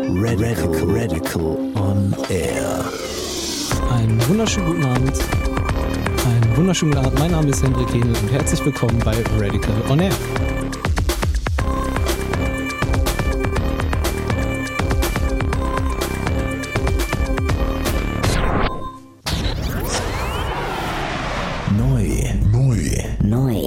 Radical on Air. Einen wunderschönen guten Abend. Einen wunderschönen guten Abend. Mein Name ist Hendrik Henel und herzlich willkommen bei Radical on Air. Neu.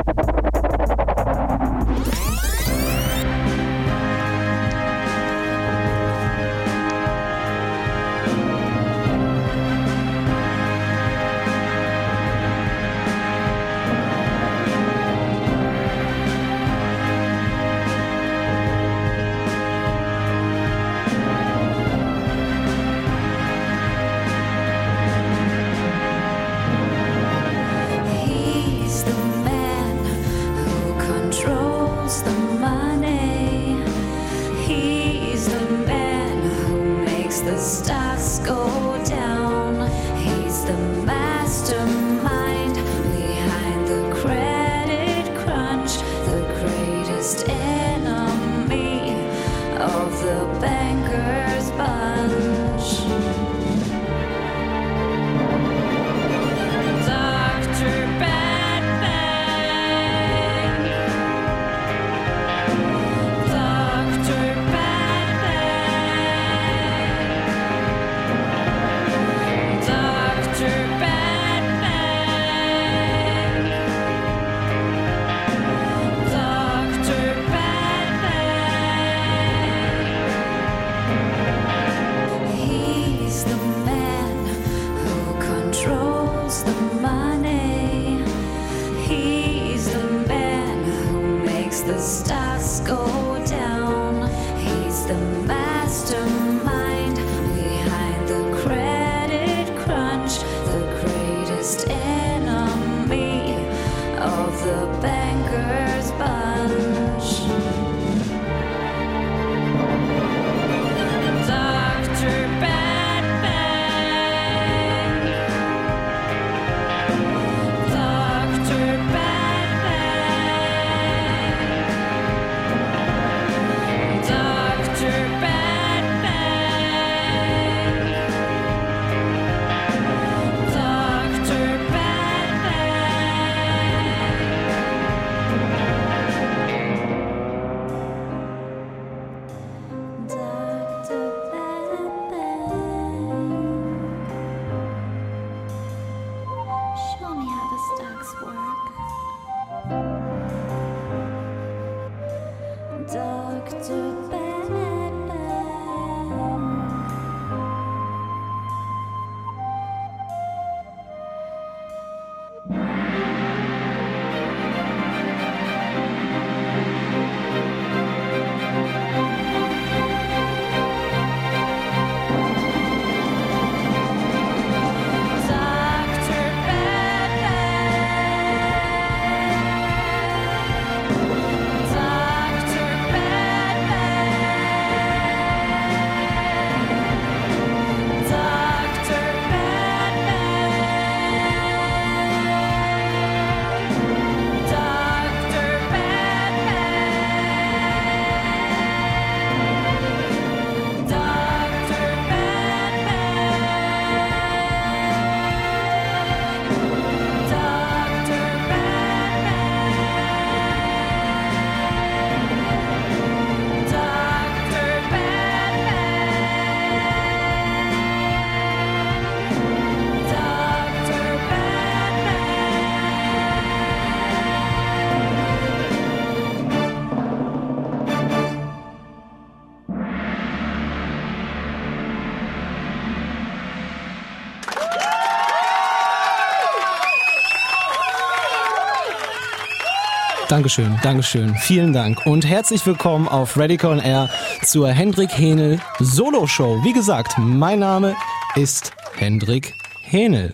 Dankeschön, vielen Dank und herzlich willkommen auf Radical on Air zur Hendrik Henel Solo Show. Wie gesagt, mein Name ist Hendrik Henel.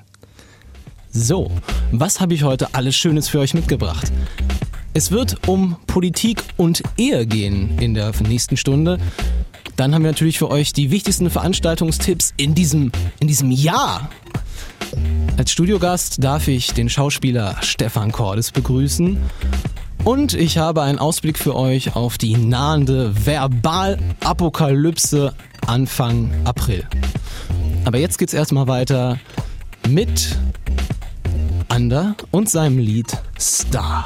So, was habe ich heute alles Schönes für euch mitgebracht? Es wird um Politik und Ehe gehen in der nächsten Stunde. Dann haben wir natürlich für euch die wichtigsten Veranstaltungstipps in diesem Jahr. Als Studiogast darf ich den Schauspieler Stefan Cordes begrüßen. Und ich habe einen Ausblick für euch auf die nahende Verbalapokalypse Anfang April. Aber jetzt geht's erstmal weiter mit Ander und seinem Lied Star.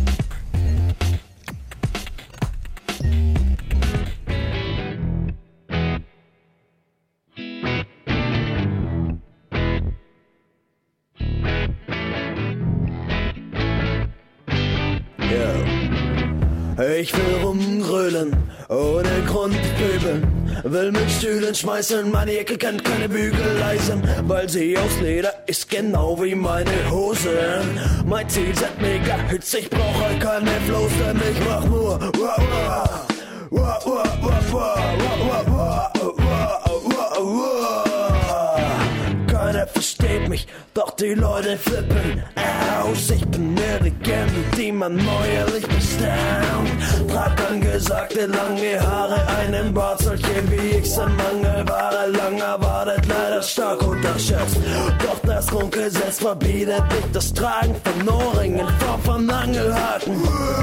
Ich will rumgrölen, ohne Grund pöbeln, will mit Stühlen schmeißen, meine Ecke kennt keine Bügeleisen, weil sie aus Leder ist, genau wie meine Hosen. Mein Ziel sind mega Hits, ich brauche keine Flows, denn ich mach nur keiner versteht mich, doch die Leute flippen aus. Ich bin eine Legende, die man neuerlich bestaunt. Trag angesagte lange Haare, einen Bart, solche wie ich sind Mangelware. Lang erwartet, leider stark unterschätzt. Doch das Grundgesetz verbietet nicht das Tragen von Ohrringen in Form von Angelhaken.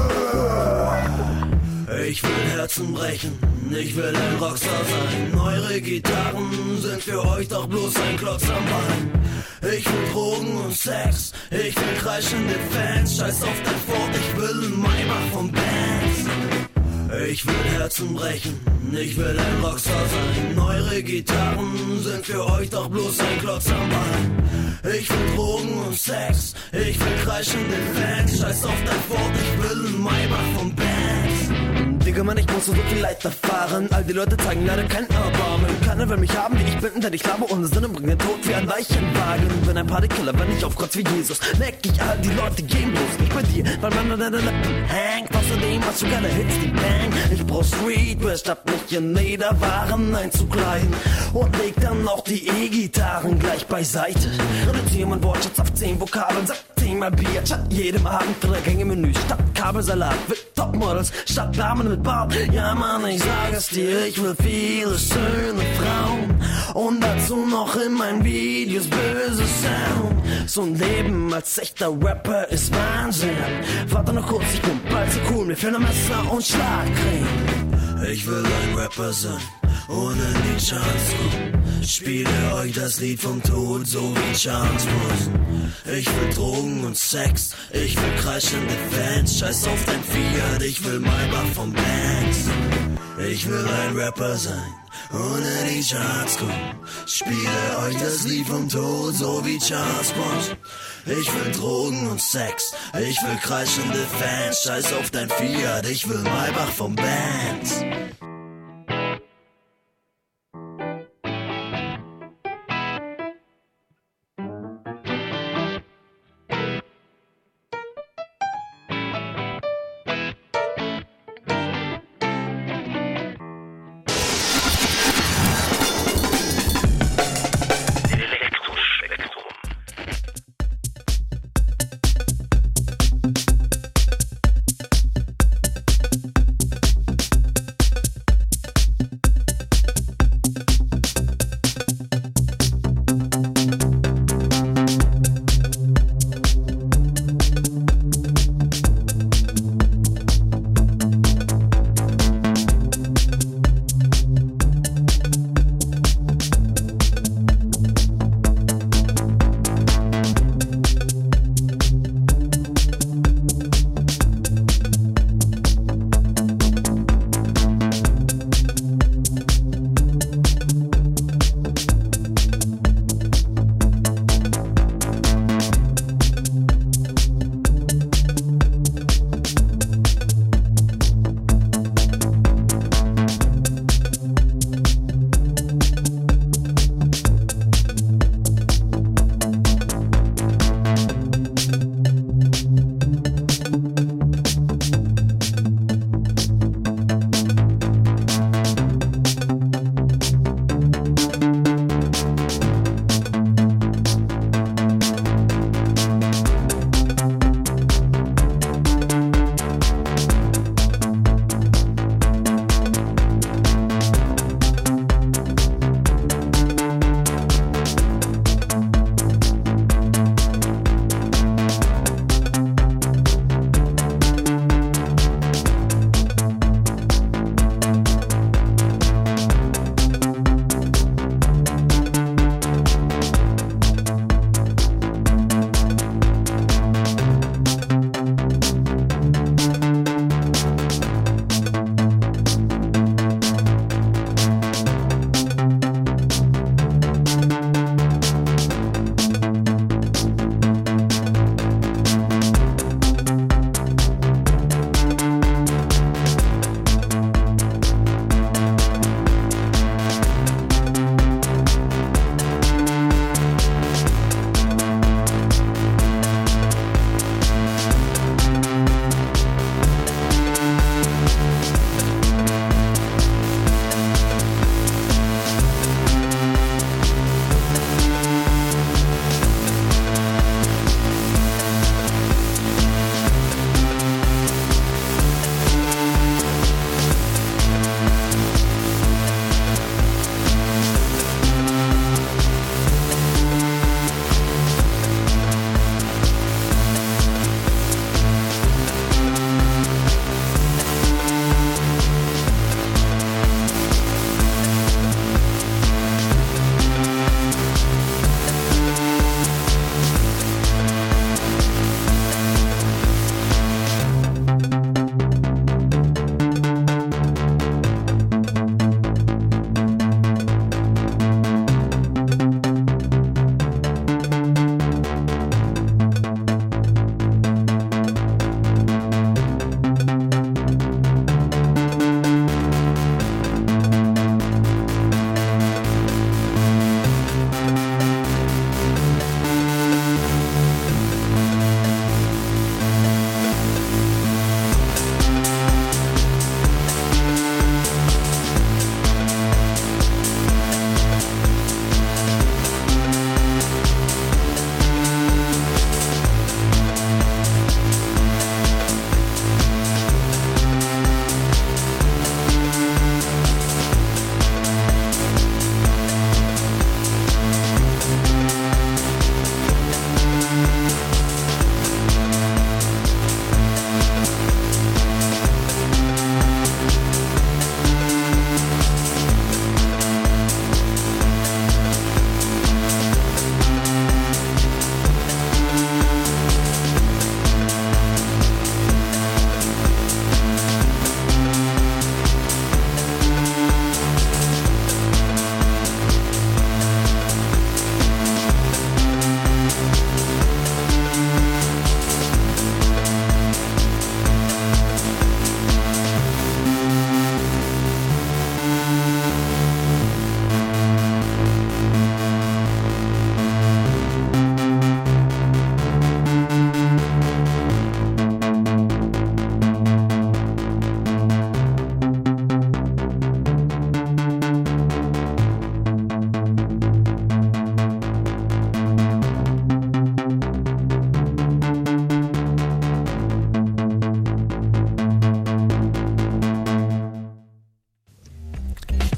Ich will Herzen brechen, ich will ein Rockstar sein. Eure Gitarren sind für euch doch bloß ein Klotz am Bein. Ich will Drogen und Sex, ich will kreischende Fans. Scheiß auf dein Fort, ich will ein Maybach von Bands. Ich will Herzen brechen, ich will ein Rockstar sein. Eure Gitarren sind für euch doch bloß ein Klotz am Bein. Ich will Drogen und Sex, ich will kreischende Fans. Scheiß auf dein Fort, ich will ein Maybach von Bands. Digga, Mann, ich muss so viel Leid erfahren. All die Leute zeigen leider kein Erbarmen. Keiner will mich haben, wie ich bin, denn ich laber ohne Sinn und bring den Tod wie ein Leichenwagen. Bin ein Partykiller, wenn ich aufkratz wie Jesus. Neck ich all die Leute, gehen bloß nicht bei dir, weil man an deinen Lippen hängt. Außerdem hast du geile Hits, die bang. Ich brauch Streetwear, statt mich in Lederwaren einzukleiden. Und leg dann auch die E-Gitarren gleich beiseite. Reduziere mein Wortschatz auf 10 Vokabeln, sag 10-mal Bier. Statt jedem Abend 3 Gänge Menü, statt Kabelsalat, will Topmodels, statt Damen mit Bart. Ja Mann, ich sag es dir, ich will viele schöne Frauen und dazu noch in meinen Videos böse Sound. So ein Leben als echter Rapper ist Wahnsinn. Warte noch kurz, ich bin bald so cool, mir fehlen ein Messer und Schlagring. Ich will ein Rapper sein und in die Charts kommen. Spiele euch das Lied vom Tod, so wie Charles Bronson. Ich will Drogen und Sex, ich will kreischende Fans. Scheiß auf dein Fiat, ich will Maybach von Banks. Ich will ein Rapper sein und in die Charts kommen. Spiele euch das Lied vom Tod, so wie Charles Bronson. Ich will Drogen und Sex, ich will kreischende Fans. Scheiß auf dein Fiat, ich will Maybach von Banks.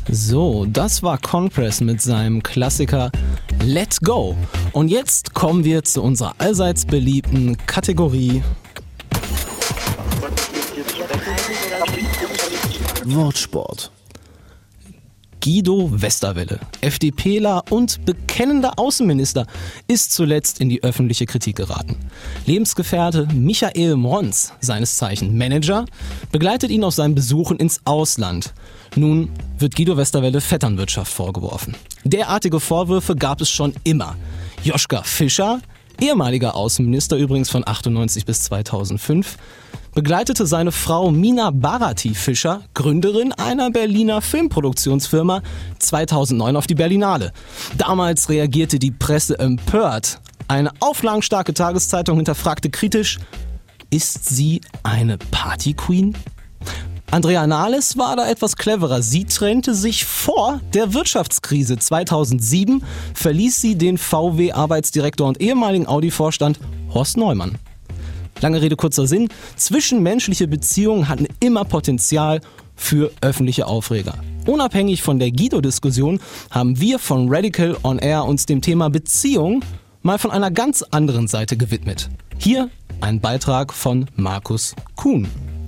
So, das war Compress mit seinem Klassiker Let Go. Und jetzt kommen wir zu unserer allseits beliebten Kategorie Wortsport. Guido Westerwelle, FDPler und bekennender Außenminister, ist zuletzt in die öffentliche Kritik geraten. Lebensgefährte Michael Mrons, seines Zeichen Manager, begleitet ihn auf seinen Besuchen ins Ausland. Nun wird Guido Westerwelle Vetternwirtschaft vorgeworfen. Derartige Vorwürfe gab es schon immer. Joschka Fischer, ehemaliger Außenminister übrigens von 98 bis 2005, begleitete seine Frau Mina Bharati Fischer, Gründerin einer Berliner Filmproduktionsfirma, 2009 auf die Berlinale. Damals reagierte die Presse empört. Eine auflagenstarke Tageszeitung hinterfragte kritisch: Ist sie eine Partyqueen? Andrea Nahles war da etwas cleverer. Sie trennte sich vor der Wirtschaftskrise. 2007 verließ sie den VW-Arbeitsdirektor und ehemaligen Audi-Vorstand Horst Neumann. Lange Rede, kurzer Sinn. Zwischenmenschliche Beziehungen hatten immer Potenzial für öffentliche Aufreger. Unabhängig von der Guido-Diskussion haben wir von Radical On Air uns dem Thema Beziehung mal von einer ganz anderen Seite gewidmet. Hier ein Beitrag von Markus Kuhn.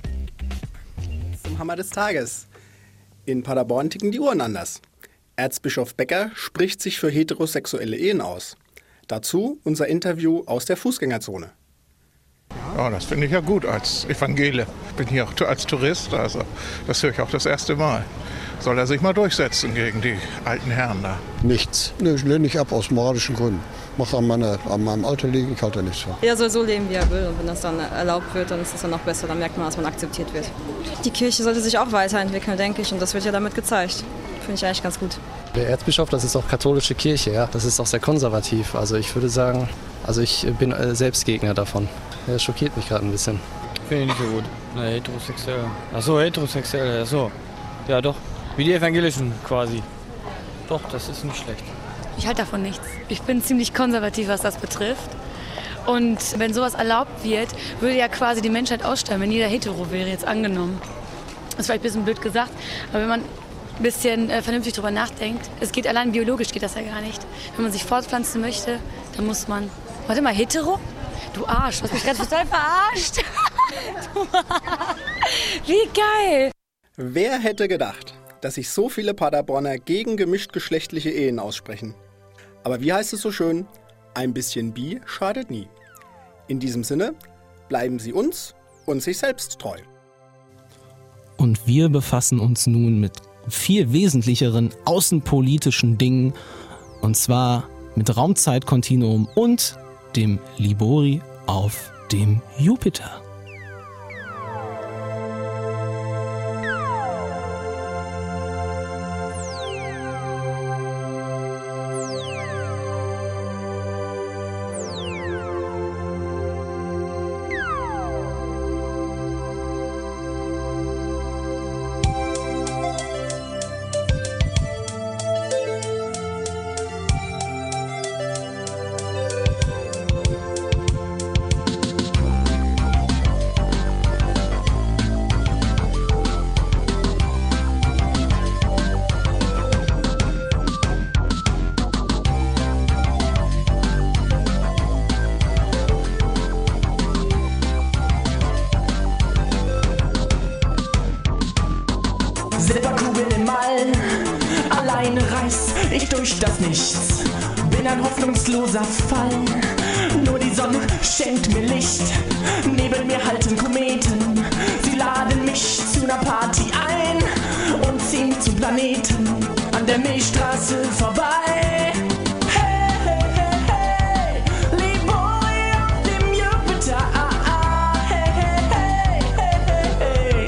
Zum Hammer des Tages. In Paderborn ticken die Uhren anders. Erzbischof Becker spricht sich für heterosexuelle Ehen aus. Dazu unser Interview aus der Fußgängerzone. Ja, das finde ich ja gut als Evangele. Ich bin hier auch als Tourist, also das höre ich auch das erste Mal. Soll er sich mal durchsetzen gegen die alten Herren da? Nichts. Nee, ich lehne nicht ab aus moralischen Gründen. Macht an meinem Alter liegen, ich halte da nichts von. Er soll so leben, wie er will. Und wenn das dann erlaubt wird, dann ist das dann noch besser. Dann merkt man, dass man akzeptiert wird. Die Kirche sollte sich auch weiterentwickeln, denke ich. Und das wird ja damit gezeigt. Finde ich eigentlich ganz gut. Der Erzbischof, das ist auch katholische Kirche, ja. Das ist auch sehr konservativ. Also ich würde sagen, ich bin selbst Gegner davon. Das schockiert mich gerade ein bisschen. Finde ich nicht so gut. Na, heterosexuell. Achso, heterosexuell, achso. Ja, doch. Wie die Evangelischen quasi. Doch, das ist nicht schlecht. Ich halte davon nichts. Ich bin ziemlich konservativ, was das betrifft. Und wenn sowas erlaubt wird, würde ja quasi die Menschheit aussterben, wenn jeder hetero wäre, jetzt angenommen. Das ist vielleicht ein bisschen blöd gesagt, aber wenn man ein bisschen vernünftig drüber nachdenkt, es geht allein biologisch, geht das ja gar nicht. Wenn man sich fortpflanzen möchte, dann muss man... Warte mal, hetero? Du Arsch, du hast mich gerade total verarscht. Wie geil. Wer hätte gedacht, dass sich so viele Paderborner gegen gemischtgeschlechtliche Ehen aussprechen? Aber wie heißt es so schön? Ein bisschen Bi schadet nie. In diesem Sinne, bleiben Sie uns und sich selbst treu. Und wir befassen uns nun mit viel wesentlicheren außenpolitischen Dingen, und zwar mit Raumzeitkontinuum und dem Libori auf dem Jupiter. Silberkugel im All, alleine reiß ich durch das Nichts. Bin ein hoffnungsloser Fall, nur die Sonne schenkt mir Licht. Neben mir halten Kometen, sie laden mich zu einer Party ein und ziehen zum Planeten an der Milchstraße vorbei. Hey, hey, hey, hey, Libori auf dem Jupiter. Hey, hey, hey, hey, hey,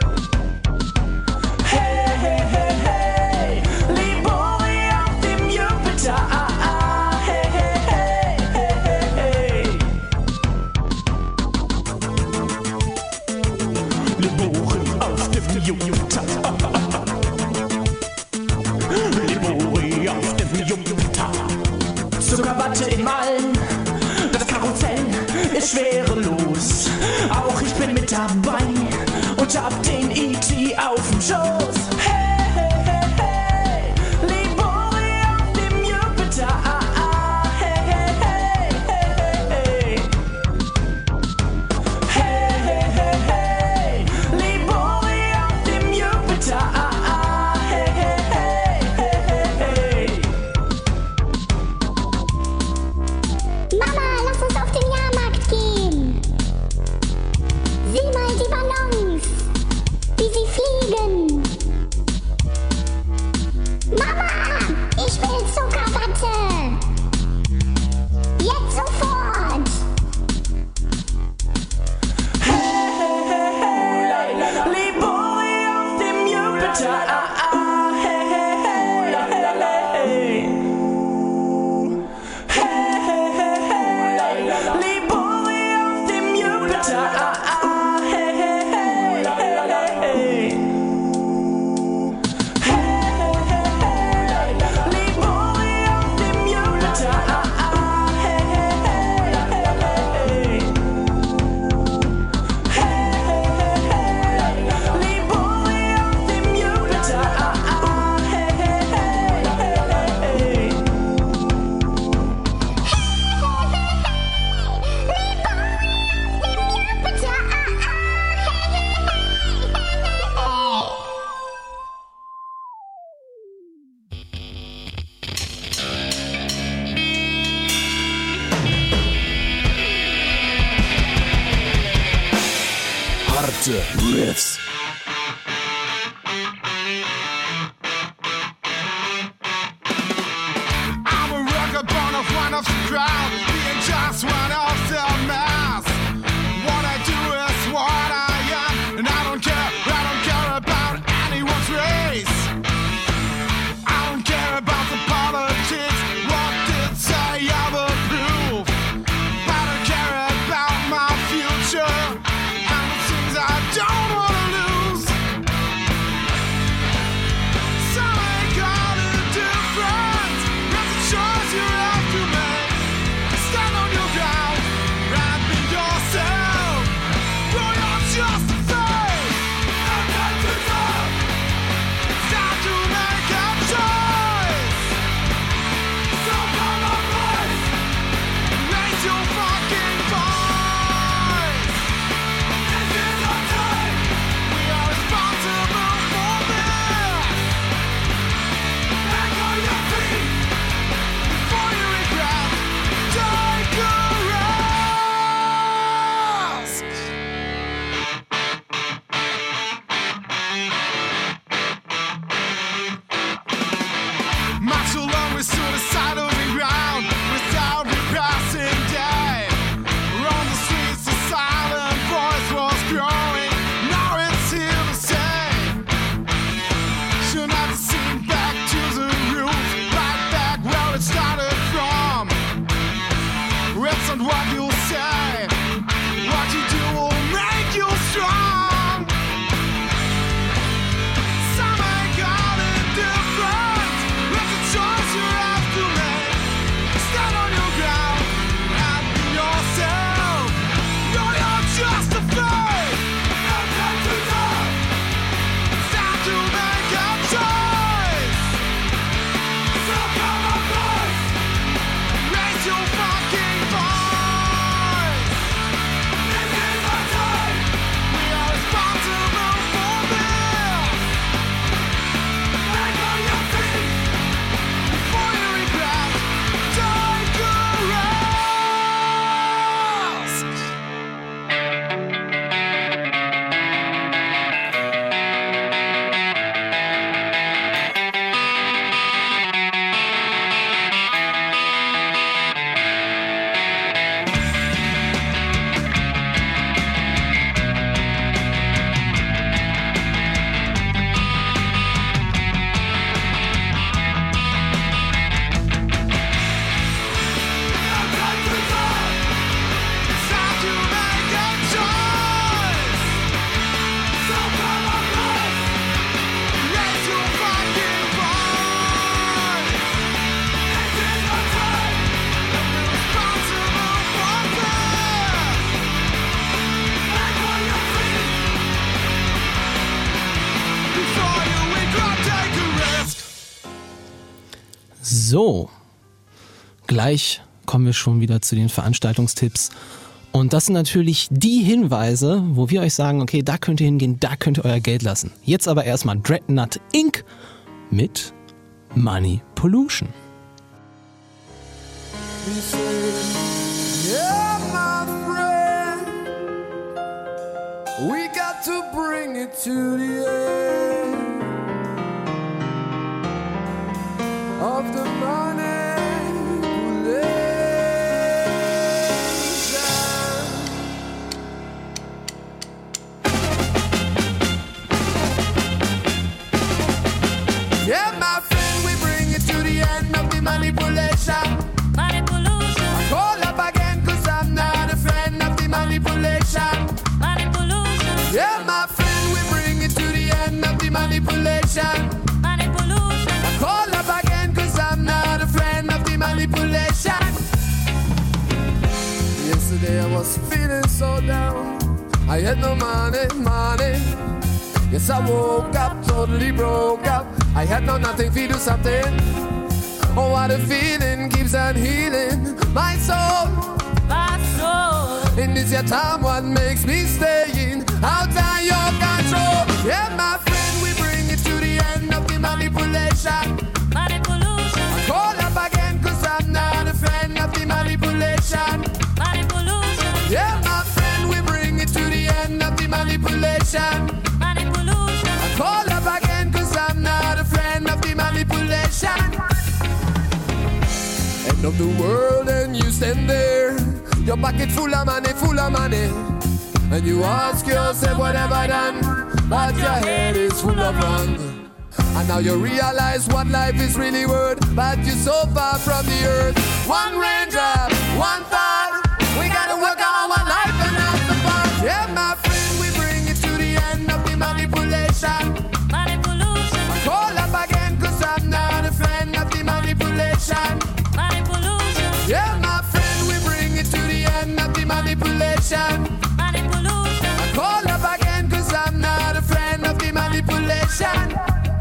hey. Hey, hey, hey, hey, Libori auf dem Jupiter. Hey, hey, hey, hey, hey, hey. Libori auf dem Jupiter. Libori auf dem Jupiter. Zuckerwatte im All, das Karussell ist schwerelos. Auch ich bin mit dabei und hab den E.T. auf dem Schoß. Hey, hey, hey, hey. Jupiter. Hey, hey, hey, hey, hey. Hey, hey, hey, hey. Lieboli auf dem Jupiter. Hey, hey, hey, hey, hey. Harte Riffs. I'm a rocker born of one of the crowd, being just one of the mass. What I do is what I am, and I don't care about anyone's race. I don't care about the politics, what did they ever prove? I don't care about my future, and the things I don't wanna lose. Something got it different, that's a choice you have to make. Stand on your ground, and be yourself. You're not just a face, and that's enough. It's time to make a choice. So come on, boys, raise your fucking voice. This is our time. We are responsible for this. Back on your feet before you regret. Take a rest. Much too long we suicidal the ground without a passing day. On the streets the silent voice was growing. Now it's here to stay. Should not seem back to the roots, right back where it started from. It's not what you say, what you do will make you strong. Something got it different, that's a choice you have to make. Stand on your ground and be yourself. You're not just a fake, and that's enough. It's time to make a choice. So come on, boys, raise your fucking voice. This is our time. We are responsible for this. Back on your feet before you regret. Take a rest. It's time to make a choice. So come on, boys, raise your fucking voice. This is our time, and we're responsible for this. Back on your feet before you regret. Take a rest. So, gleich kommen wir schon wieder zu den Veranstaltungstipps. Und das sind natürlich die Hinweise, wo wir euch sagen, okay, da könnt ihr hingehen, da könnt ihr euer Geld lassen. Jetzt aber erstmal Dreadnought Inc. mit Money Pollution. Yeah, my friend, we got to bring it to the end of the manipulation. Yeah, my friend, we bring it to the end of the manipulation. Manipulation. I call up again cause I'm not a friend of the manipulation. Manipulation. Yeah, my friend, we bring it to the end of the manipulation. Manipulation. I call up again cause I'm not a friend of the manipulation. Yesterday I was feeling so down. I had no money. Yes, I woke up totally broke up. I had no nothing to do something. Oh, what a feeling keeps on healing my soul. My soul. In this your time, what makes me staying out of your control? Yeah, my friend, we bring it to the end of the manipulation. Manipulation. I call up again cause I'm not a friend of the manipulation. Manipulation. Yeah, my friend, we bring it to the end of the manipulation. Manipulation. I call up again cause I'm not a friend of the manipulation. End of the world and you stand there. Your pocket full of money. And you ask yourself what have I done? But your head is full of wrong. And now you realize what life is really worth. But you're so far from the earth. One raindrop, one thought. We gotta work on our life and have the fun. Yeah, my friend, we bring it to the end of the manipulation. Manipulation. I call up again cause I'm not a friend of the manipulation. Manipulation. Yeah, my friend, we bring it to the end of the manipulation. Manipulation. I call up again cause I'm not a friend of the manipulation.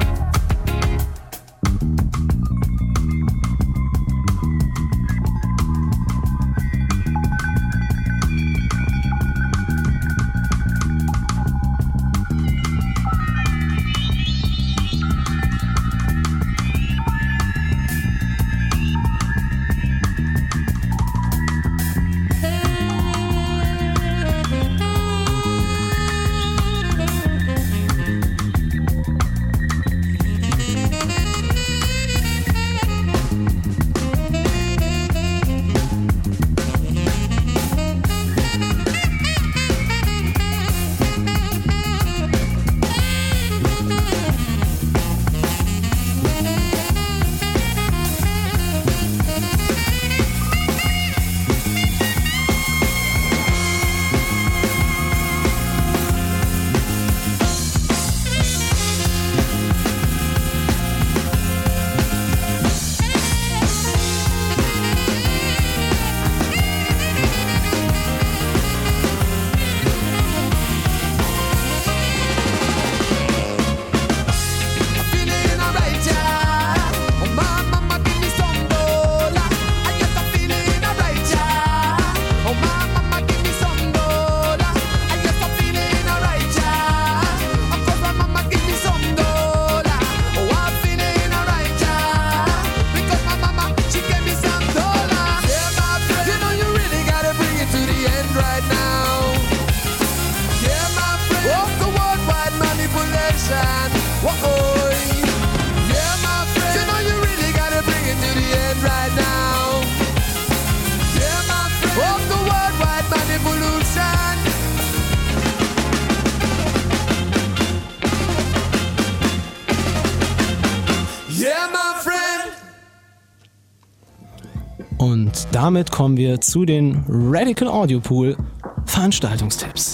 Und damit kommen wir zu den Radical Audio Pool Veranstaltungstipps.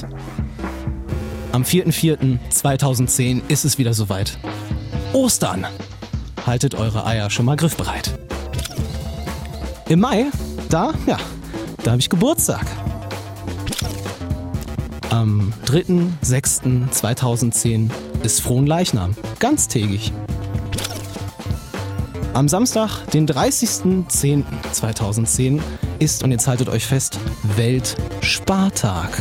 Am 4.4.2010 ist es wieder soweit. Ostern. Haltet eure Eier schon mal griffbereit. Im Mai, da habe ich Geburtstag. Am 3.6.2010 ist Fronleichnam, ganztägig. Am Samstag, den 30.10.2010 ist, und jetzt haltet euch fest, Weltspartag.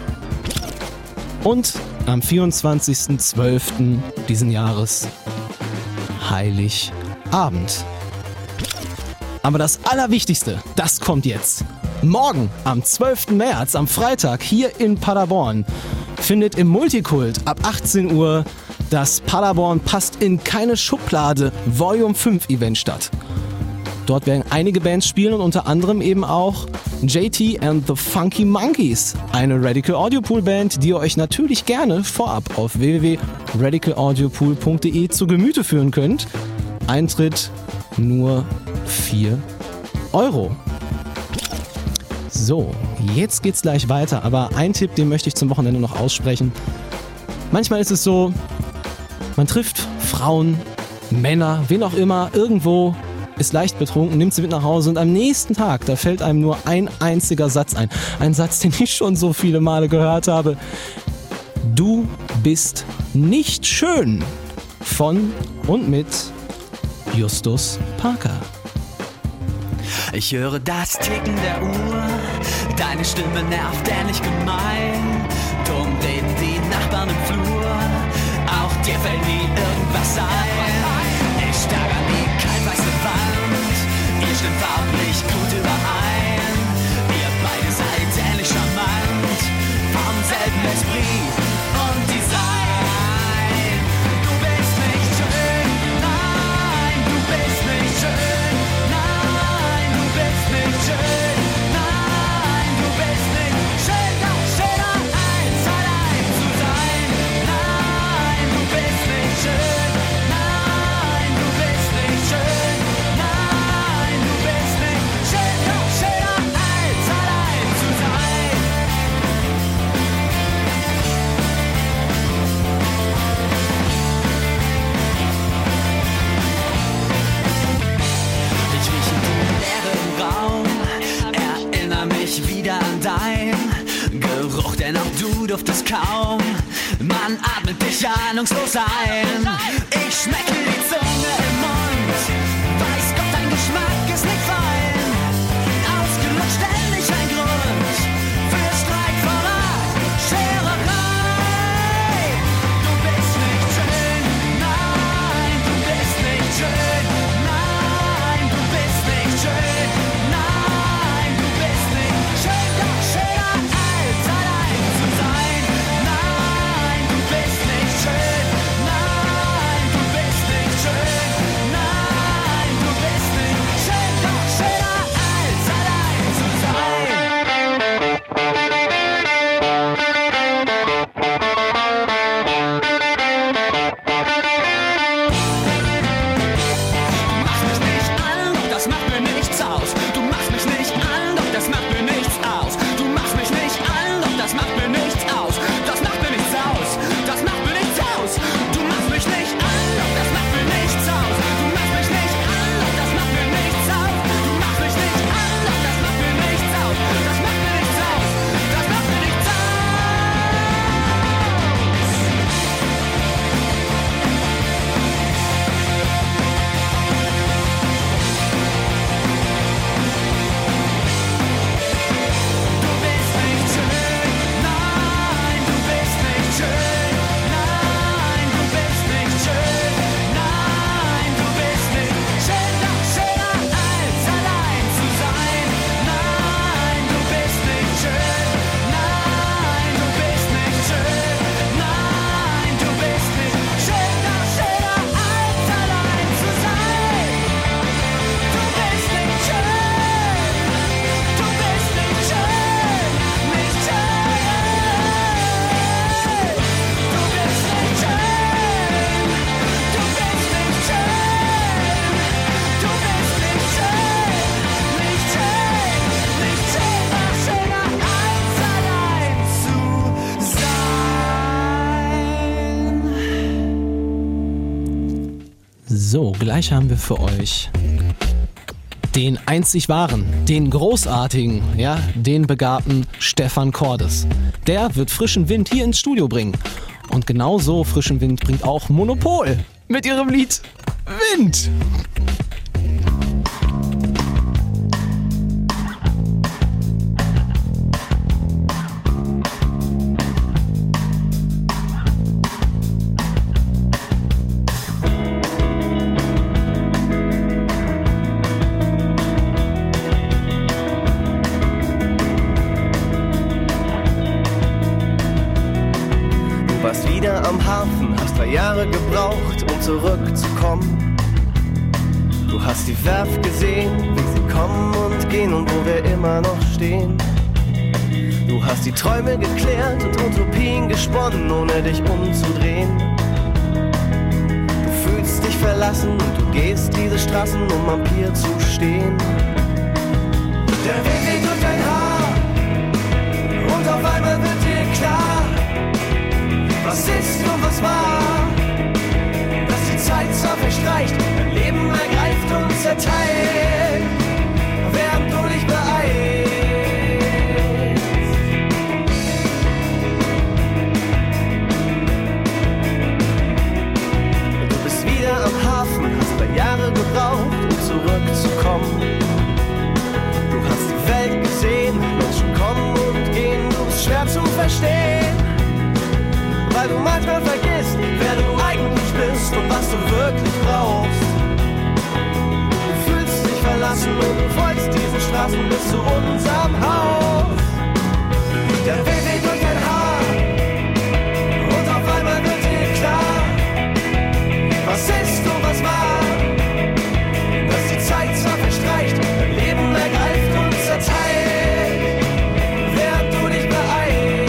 Und am 24.12. diesen Jahres Heiligabend. Aber das Allerwichtigste, das kommt jetzt. Morgen, am 12. März, am Freitag, hier in Paderborn, findet im Multikult ab 18 Uhr das Paderborn passt in keine Schublade Volume 5 Event statt. Dort werden einige Bands spielen und unter anderem eben auch JT and the Funky Monkeys, eine Radical Audio Pool Band, die ihr euch natürlich gerne vorab auf www.radicalaudiopool.de zu Gemüte führen könnt. Eintritt nur 4 €. So, jetzt geht's gleich weiter, aber ein Tipp, den möchte ich zum Wochenende noch aussprechen. Manchmal ist es so, man trifft Frauen, Männer, wen auch immer, irgendwo, ist leicht betrunken, nimmt sie mit nach Hause und am nächsten Tag, da fällt einem nur ein einziger Satz ein. Ein Satz, den ich schon so viele Male gehört habe. Du bist nicht schön. Von und mit Justus Parker. Ich höre das Ticken der Uhr, deine Stimme nervt ähnlich gemein. Dumm reden die Nachbarn im Flur, auch dir fällt nie irgendwas ein. Ich starr an die kaltweiße Wand, ihr stimmt farblich gut überein. Ihr beide seid ähnlich charmant, vom selben Esprit und Design. Du bist nicht schön, nein, du bist nicht schön. Nein, du bist nicht schön. Nein, du bist nicht schön. Doch schöner als allein zu sein. Nein, du bist nicht schön. Nein, du bist nicht schön. Nein, du bist nicht schön. Doch schöner als allein zu sein. Ich rieche die Leere im Raum, erinnere mich wieder an dein Geruch, denn auch du duftest kaum. Man atmet dich ahnungslos ein. Ich schmecke die Zunge im Mund, weiß Gott, dein Geschmack ist nicht fein. Ausgelutscht, endlich ein Grund für Streit, Verrat, Schererei. Du bist nicht schön, nein, du bist nicht schön. Nein, du bist nicht schön. Nein, du bist nicht schön. Doch schöner als allein zu sein. Nein, du bist nicht schön. Nein, du bist nicht schön. Nein, du bist nicht schön. Doch schöner als allein zu sein. Das macht mir nichts aus. Du machst mich nicht an, doch das macht mir nichts aus. Du machst mich nicht an, doch das macht mir nichts aus. Das macht mir nichts aus. Das macht mir nichts aus. Du machst mich nicht an, doch das macht mir nichts aus. Du machst mich nicht an, doch das macht mir nichts aus. Du machst mich nicht an, doch das macht mir nichts aus. Das macht mir nichts aus. Das macht mir nichts aus. Du bist nicht schön, nein, du bist nicht schön, nein, du bist nicht schön, nein, du bist nicht schön, doch schöner als allein zu sein. Nein, du bist nicht schön, nein, du bist nicht schön, nein, du bist nicht schön, doch schöner als allein zu sein. Du bist nicht schön, du bist nicht schön, nicht schön. Du bist nicht schön, du bist nicht schön, du bist nicht schön, nicht schön, nicht schön, doch schöner als allein zu sein. So, gleich haben wir für euch den einzig wahren, den großartigen, ja, den begabten Stefan Cordes. Der wird frischen Wind hier ins Studio bringen. Und genauso frischen Wind bringt auch Monopol mit ihrem Lied Wind. Du warst wieder am Hafen, hast 3 Jahre gebraucht, um zurückzukommen. Du hast die Werft gesehen, wie sie kommen und gehen und wo wir immer noch stehen. Du hast die Träume geklärt und Utopien gesponnen, ohne dich umzudrehen. Du fühlst dich verlassen und du gehst diese Straßen, um am Pier zu stehen. Der Wind weht durch dein Haar und auf einmal wird dir klar, was ist und was war. Dass die Zeit zwar verstreicht, dein Leben ergreift und zerteilt, während du dich beeilst. Du bist wieder am Hafen, hast 3 Jahre gebraucht, um zurückzukommen. Du hast die Welt gesehen, Menschen kommen und gehen, du bist schwer zu verstehen, weil du manchmal vergisst, wer du eigentlich bist und was du wirklich brauchst. Du fühlst dich verlassen und du folgst diesen Straßen bis zu unserem Haus. Der Wind weht durch dein Haar und auf einmal wird dir klar, was ist und was war. Dass die Zeit zwar verstreicht, dein Leben ergreift und zerteilt, während du dich beeilst.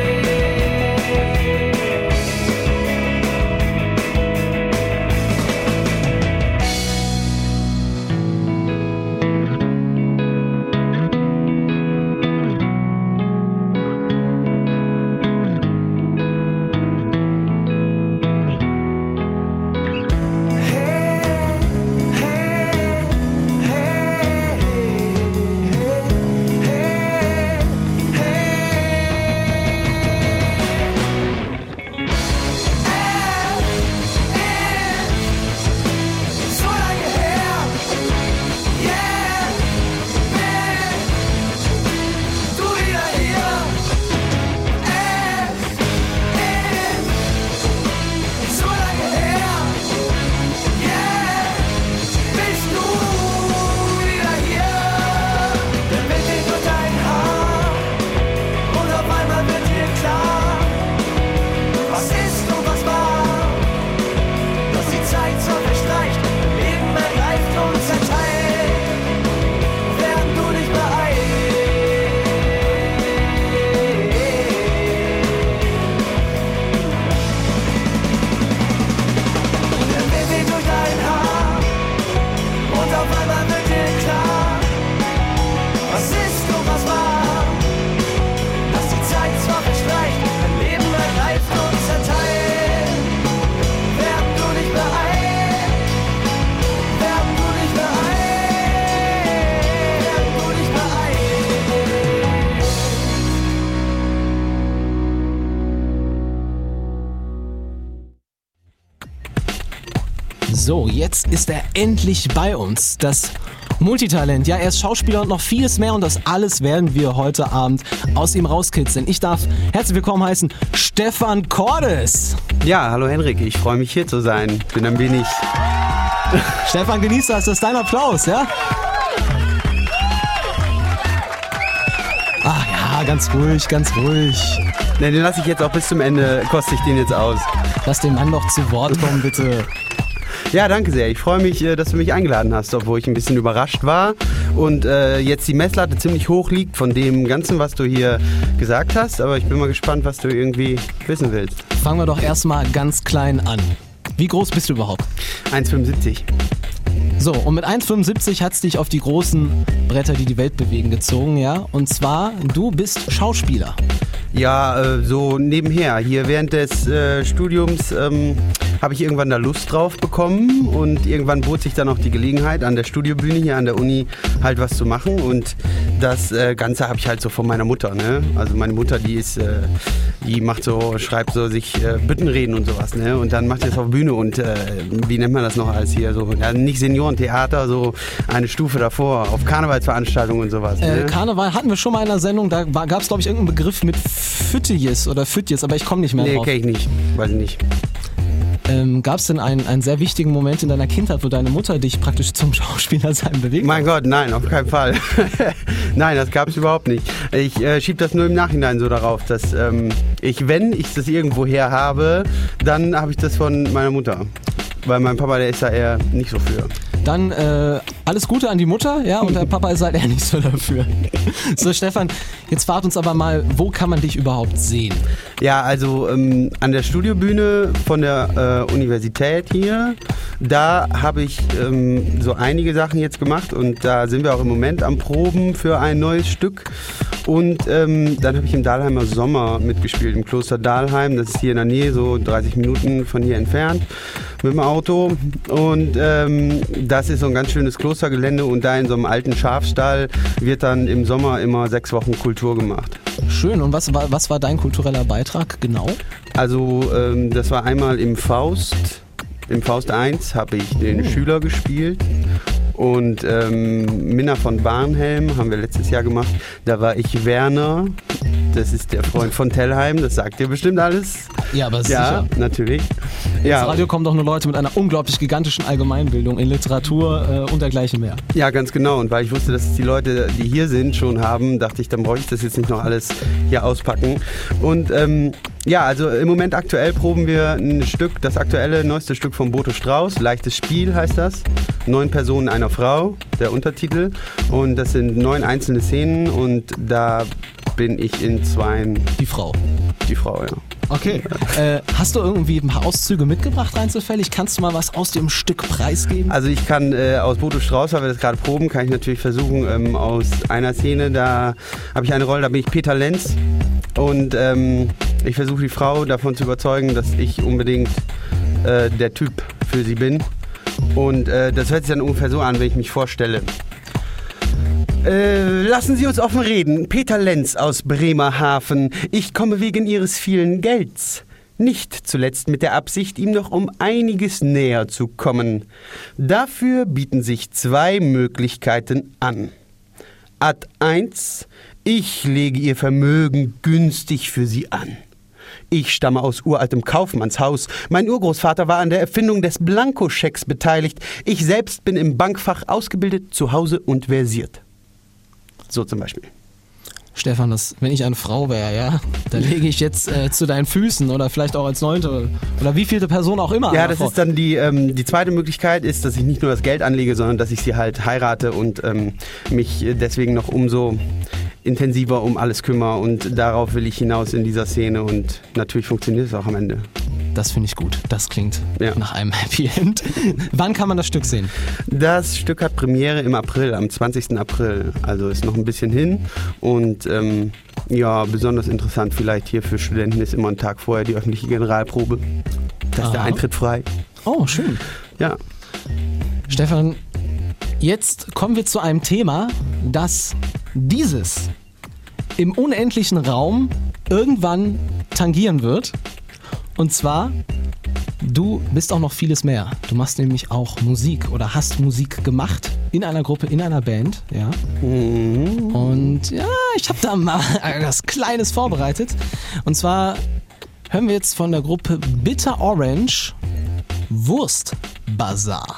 So, jetzt ist er endlich bei uns. Das Multitalent. Ja, er ist Schauspieler und noch vieles mehr und das alles werden wir heute Abend aus ihm rauskitzeln. Ich darf herzlich willkommen heißen Stefan Cordes. Ja, hallo Henrik, ich freue mich hier zu sein. Bin ein wenig... Stefan, genieß das ist dein Applaus, ja? Ach ja, ganz ruhig, ganz ruhig. Ne, den lasse ich jetzt auch bis zum Ende, koste ich den jetzt aus. Lass den Mann doch zu Wort kommen, bitte. Ja, danke sehr. Ich freue mich, dass du mich eingeladen hast, obwohl ich ein bisschen überrascht war und jetzt die Messlatte ziemlich hoch liegt von dem Ganzen, was du hier gesagt hast. Aber ich bin mal gespannt, was du irgendwie wissen willst. Fangen wir doch erstmal ganz klein an. Wie groß bist du überhaupt? 1,75. So, und mit 1,75 hat es dich auf die großen Bretter, die die Welt bewegen, gezogen, ja? Und zwar, du bist Schauspieler. Ja, so nebenher. Hier während des Studiums habe ich irgendwann da Lust drauf bekommen und irgendwann bot sich dann auch die Gelegenheit, an der Studiobühne hier an der Uni halt was zu machen und das Ganze habe ich halt so von meiner Mutter, ne? Also meine Mutter, die macht so, schreibt so sich Büttenreden und sowas, ne? Und dann macht sie das auf Bühne und wie nennt man das noch als hier so, ja, nicht Seniorentheater, so eine Stufe davor, auf Karnevalsveranstaltungen und sowas. Ne? Karneval hatten wir schon mal in einer Sendung, da gab es glaube ich irgendeinen Begriff mit Fütjes oder Fütjes, aber ich komme nicht mehr drauf. Nee, kenn ich nicht, weiß ich nicht. Gab es denn einen sehr wichtigen Moment in deiner Kindheit, wo deine Mutter dich praktisch zum Schauspieler sein bewegt hat? Mein Gott, nein, auf keinen Fall. Nein, das gab es überhaupt nicht. Ich schiebe das nur im Nachhinein so darauf, dass wenn ich das irgendwo her habe, dann habe ich das von meiner Mutter. Weil mein Papa, der ist da eher nicht so für. dann alles Gute an die Mutter, ja, und der Papa ist halt eher nicht so dafür. So, Stefan, jetzt fragt uns aber mal, wo kann man dich überhaupt sehen? Ja, also an der Studiobühne von der Universität hier, da habe ich so einige Sachen jetzt gemacht und da sind wir auch im Moment am Proben für ein neues Stück. Und dann habe ich im Dahlheimer Sommer mitgespielt, im Kloster Dahlheim. Das ist hier in der Nähe, so 30 Minuten von hier entfernt mit dem Auto. Und das ist so ein ganz schönes Klostergelände und da in so einem alten Schafstall wird dann im Sommer immer 6 Wochen Kultur gemacht. Schön. Und was war dein kultureller Beitrag genau? Also das war einmal im Faust. Im Faust 1 habe ich den Schüler gespielt. Und Minna von Barnhelm haben wir letztes Jahr gemacht. Da war ich Werner. Das ist der Freund von Tellheim. Das sagt dir bestimmt alles. Ja, aber sicher. Ja, natürlich. Ins Radio kommen doch nur Leute mit einer unglaublich gigantischen Allgemeinbildung in Literatur und dergleichen mehr. Ja, ganz genau. Und weil ich wusste, dass es die Leute, die hier sind, schon haben, dachte ich, dann brauche ich das jetzt nicht noch alles hier auspacken. Und ja, also im Moment aktuell proben wir ein Stück, das aktuelle, neueste Stück von Boto Strauß. Leichtes Spiel heißt das. 9 Personen einer Frau, der Untertitel. Und das sind 9 einzelne Szenen und da bin ich in 2. Die Frau. Die Frau, ja. Okay. Hast du irgendwie ein paar Auszüge mitgebracht rein zufällig? Kannst du mal was aus dem Stück preisgeben? Also ich kann aus Boto Strauß, weil wir das gerade proben, kann ich natürlich versuchen, aus einer Szene, da habe ich eine Rolle, da bin ich Peter Lenz und ich versuche die Frau davon zu überzeugen, dass ich unbedingt der Typ für sie bin. Und das hört sich dann ungefähr so an, wenn ich mich vorstelle. Lassen Sie uns offen reden. Peter Lenz aus Bremerhaven. Ich komme wegen Ihres vielen Gelds. Nicht zuletzt mit der Absicht, ihm noch um einiges näher zu kommen. Dafür bieten sich 2 Möglichkeiten an. Ad 1. Ich lege Ihr Vermögen günstig für Sie an. Ich stamme aus uraltem Kaufmannshaus. Mein Urgroßvater war an der Erfindung des Blankoschecks beteiligt. Ich selbst bin im Bankfach ausgebildet, zu Hause und versiert. So zum Beispiel. Stefan, wenn ich eine Frau wäre, ja, dann lege ich jetzt zu deinen Füßen oder vielleicht auch als 9. oder wie viele Person auch immer. Ja, das ist dann die zweite Möglichkeit, ist, dass ich nicht nur das Geld anlege, sondern dass ich sie halt heirate und mich deswegen noch umso intensiver um alles kümmere und darauf will ich hinaus in dieser Szene und natürlich funktioniert es auch am Ende. Das finde ich gut. Das klingt nach einem Happy End. Wann kann man das Stück sehen? Das Stück hat Premiere im April, am 20. April. Also ist noch ein bisschen hin. Und ja, besonders interessant vielleicht hier für Studenten ist immer ein Tag vorher die öffentliche Generalprobe. Da ist der Eintritt frei. Oh, schön. Ja. Stefan, jetzt kommen wir zu einem Thema, das dieses im unendlichen Raum irgendwann tangieren wird. Und zwar, du bist auch noch vieles mehr. Du machst nämlich auch Musik oder hast Musik gemacht in einer Gruppe, in einer Band. Ja. Und ja, ich habe da mal etwas Kleines vorbereitet. Und zwar hören wir jetzt von der Gruppe Bitter Orange Wurstbazar.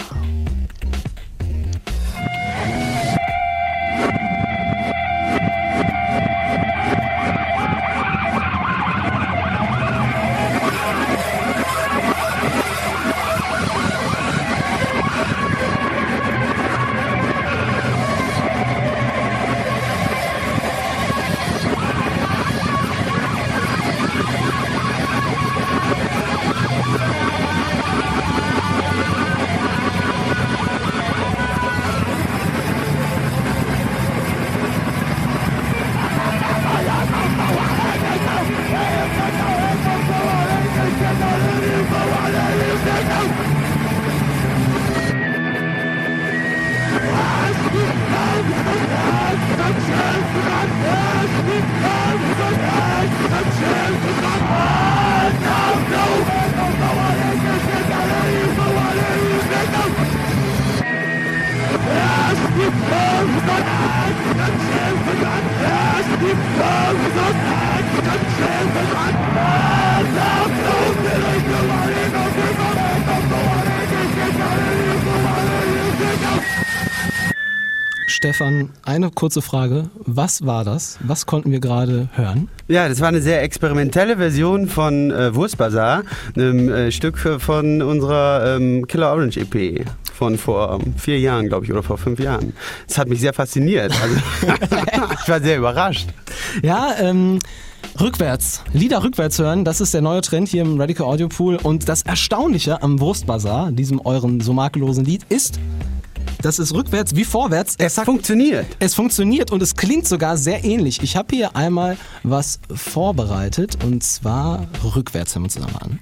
Stefan, eine kurze Frage. Was war das? Was konnten wir gerade hören? Ja, das war eine sehr experimentelle Version von Wurstbazar, einem Stück von unserer Killer Orange EP von vor 4 Jahren, glaube ich, oder vor 5 Jahren. Das hat mich sehr fasziniert. Also, ich war sehr überrascht. Ja, rückwärts. Lieder rückwärts hören, das ist der neue Trend hier im Radical Audio Pool. Und das Erstaunliche am Wurstbazar, diesem euren so makellosen Lied, ist, dass es rückwärts wie vorwärts. Es funktioniert. Es funktioniert und es klingt sogar sehr ähnlich. Ich habe hier einmal was vorbereitet und zwar rückwärts. Hören wir uns das mal an.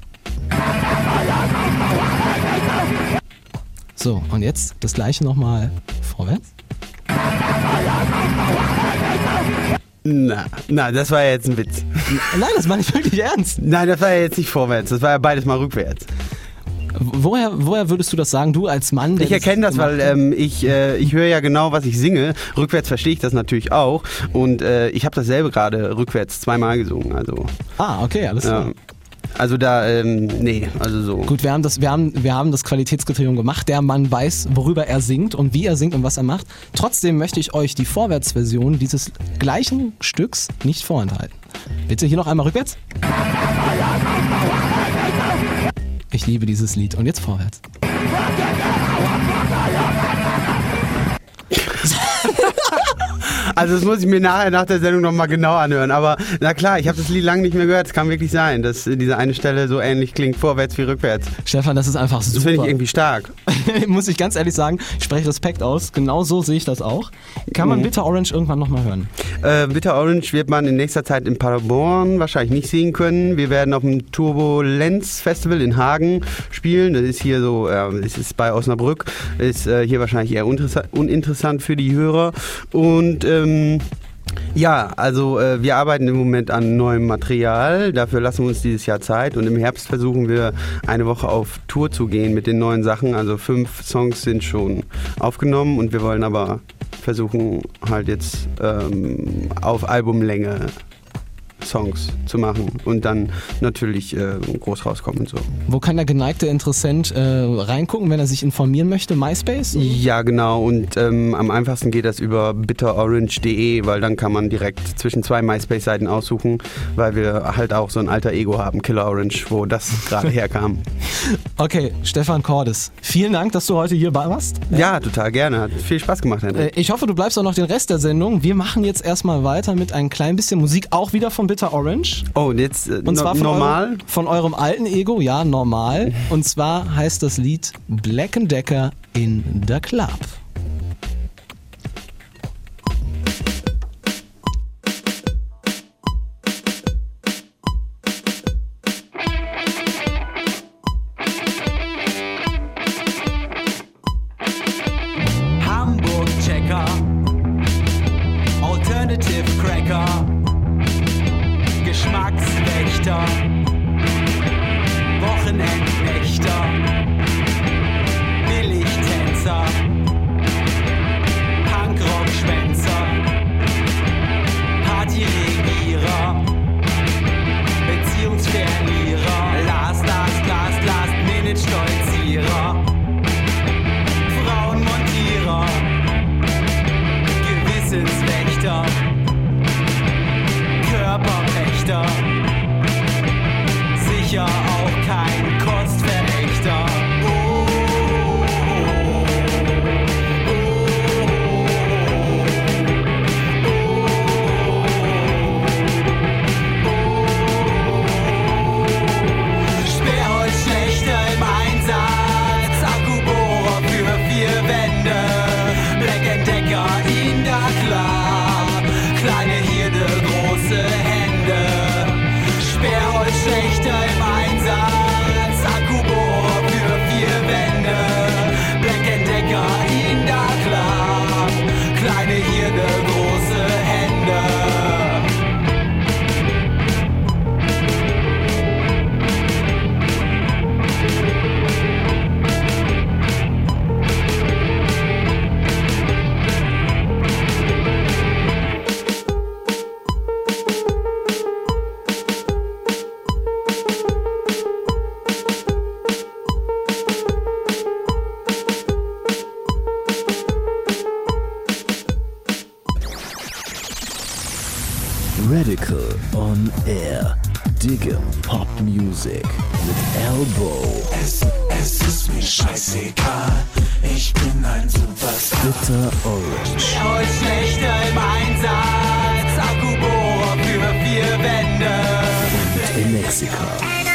So, und jetzt das gleiche nochmal vorwärts. Na, das war ja jetzt ein Witz. Nein, das meine ich wirklich ernst. Nein, das war ja jetzt nicht vorwärts, das war ja beides mal rückwärts. Woher würdest du das sagen, du als Mann? Ich erkenne das, weil ich höre ja genau, was ich singe. Rückwärts verstehe ich das natürlich auch. Und ich habe dasselbe gerade rückwärts 2-mal gesungen. Also. Okay, alles klar. Also also so. Gut, wir haben das Qualitätskriterium gemacht. Der Mann weiß, worüber er singt und wie er singt und was er macht. Trotzdem möchte ich euch die Vorwärtsversion dieses gleichen Stücks nicht vorenthalten. Bitte hier noch einmal rückwärts. Ich liebe dieses Lied. Und jetzt vorwärts. Also das muss ich mir nachher nach der Sendung nochmal genau anhören. Aber na klar, ich habe das Lied lange nicht mehr gehört. Es kann wirklich sein, dass diese eine Stelle so ähnlich klingt, vorwärts wie rückwärts. Stefan, das ist einfach super. Das finde ich irgendwie stark. Muss ich ganz ehrlich sagen, ich spreche Respekt aus. Genau so sehe ich das auch. Kann man Bitter Orange irgendwann nochmal hören? Bitter Orange wird man in nächster Zeit in Paderborn wahrscheinlich nicht sehen können. Wir werden auf dem Turbulenz Festival in Hagen spielen. Das ist hier so, das ist bei Osnabrück. Ist hier wahrscheinlich eher uninteressant für die Hörer. Und ja, also wir arbeiten im Moment an neuem Material, dafür lassen wir uns dieses Jahr Zeit und im Herbst versuchen wir eine Woche auf Tour zu gehen mit den neuen Sachen, also 5 Songs sind schon aufgenommen und wir wollen aber versuchen halt jetzt auf Albumlänge Songs zu machen und dann natürlich groß rauskommen und so. Wo kann der geneigte Interessent reingucken, wenn er sich informieren möchte? MySpace? Ja, genau. Und am einfachsten geht das über bitterorange.de, weil dann kann man direkt zwischen 2 MySpace-Seiten aussuchen, weil wir halt auch so ein alter Ego haben, Killer Orange, wo das gerade herkam. Okay, Stefan Cordes, vielen Dank, dass du heute hier warst. Ja, total gerne. Hat viel Spaß gemacht, Henrik. Ich hoffe, du bleibst auch noch den Rest der Sendung. Wir machen jetzt erstmal weiter mit ein klein bisschen Musik, auch wieder von Bitter Orange. Oh, und jetzt und zwar normal? Von eurem alten Ego, ja, normal. Und zwar heißt das Lied Black & Decker in the Club. Hamburg-Checker, Alternative Cracker, Geschmackswächter, Wochenendnächter, Billigtänzer, Punkrock-Schwänzer, Partyregierer, Beziehungsverlierer, Last-Minute-Stolzierer, Frauenmontierer, Gewissenswächter, Körperpächter, sicher auch kein Kost Radical on Air. Digge Pop Music mit Elbow. Es ist mir scheißegal, ich bin ein Superstar. Bitter Orange. Heute schlechter im Einsatz, Akkubohrer für 4 Wände. Und Inexica.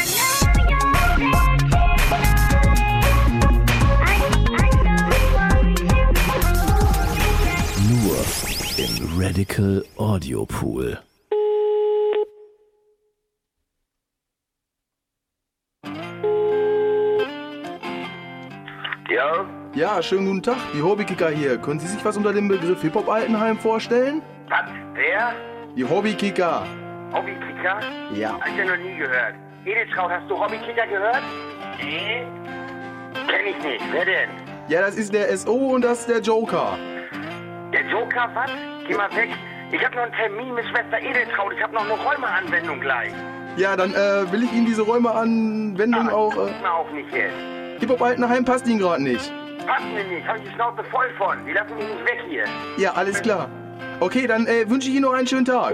Nur im Radical Audio Pool. Ja? Ja, schönen guten Tag, die Hobbykicker hier. Können Sie sich was unter dem Begriff Hip-Hop Altenheim vorstellen? Was? Wer? Die Hobbykicker. Hobbykicker? Ja. Hab ich ja noch nie gehört. Edeltraut, hast du Hobbykicker gehört? Nee. Kenn ich nicht. Wer denn? Ja, das ist der SO und das ist der Joker. Der Joker, was? Geh mal weg. Ich hab noch einen Termin mit Schwester Edeltraut. Ich hab noch eine Räumeanwendung gleich. Ja, dann will ich Ihnen diese Räumeanwendung auch... Das mir auch nicht jetzt. Hip-Hop Altenheim passt Ihnen gerade nicht. Passt mir nicht. Hab ich die Schnauze voll von. Die lassen mich nicht weg hier. Ja, alles klar. Okay, dann wünsche ich Ihnen noch einen schönen Tag.